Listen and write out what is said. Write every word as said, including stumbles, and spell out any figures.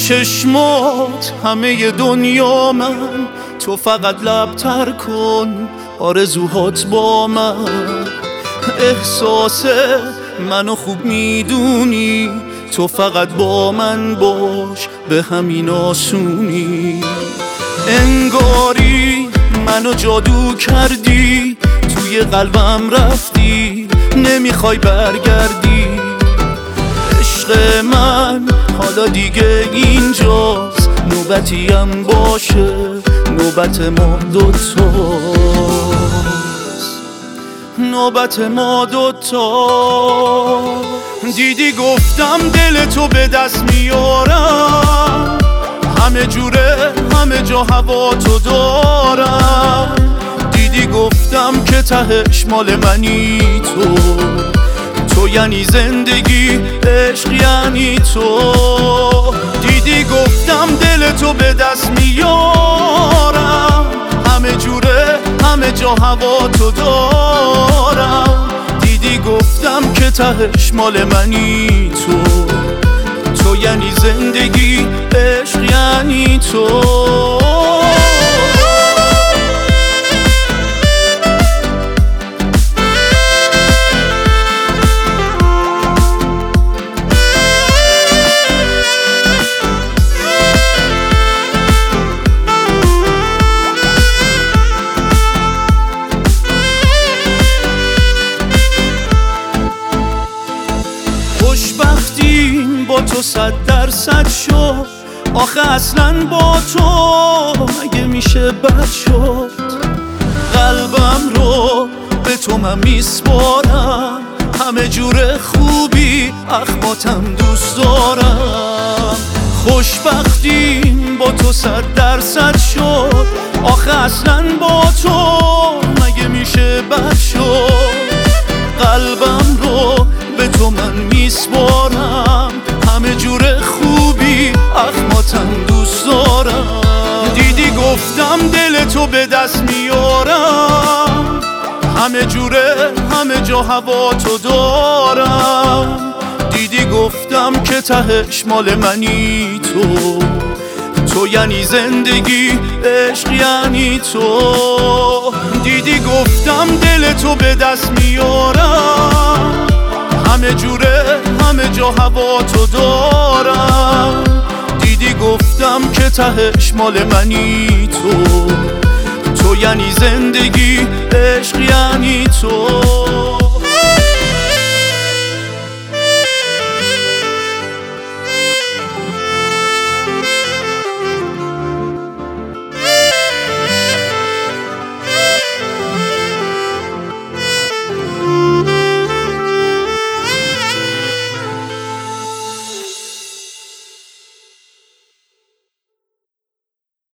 چشمات همه دنیا من، تو فقط لبتر کن آرزوهات با من. احساس منو خوب میدونی، تو فقط با من باش به همین آسونی. انگاری منو جادو کردی، توی قلبم رفتی نمیخوای برگردی. عشق من حالا دیگه اینجاست، نوبتیم باشه نوبت ما دوتاست، نوبت ما دوتا. دیدی گفتم دل تو به دست میارم، همه جوره همه جا هوا تو دارم. دیدی گفتم که تهش مال منی تو، تو یعنی زندگی، عشق یعنی تو. دیدی گفتم دل تو به دست میارم، همه جوره همه جا هوا تو دارم. دیدی گفتم که تهش مال منی تو، تو یعنی زندگی، عشق یعنی تو. خوشبختیم با تو صد درصد شد، آخه اصلا با تو مگه میشه بد شد. قلبم رو به تو من میسپارم، همه جور خوبی اخماتم دوست دارم. خوشبختیم با تو صد درصد شد، آخه اصلا با تو مگه میشه بد شد. قلبم رو به تو من میسپارم، همه جور خوبی اخماتم دوست دارم. دیدی گفتم دل تو به دست میارم، همه جوره همه جا هوا تو دارم. دیدی گفتم که تهش مال منی تو، تو یعنی زندگی، عشق یعنی تو. دیدی گفتم دل تو به دست میارم، همه جوره همه جا هوا تو دارم. دیدی گفتم که تهش مال منی تو، تو یعنی زندگی، عشق یعنی تو.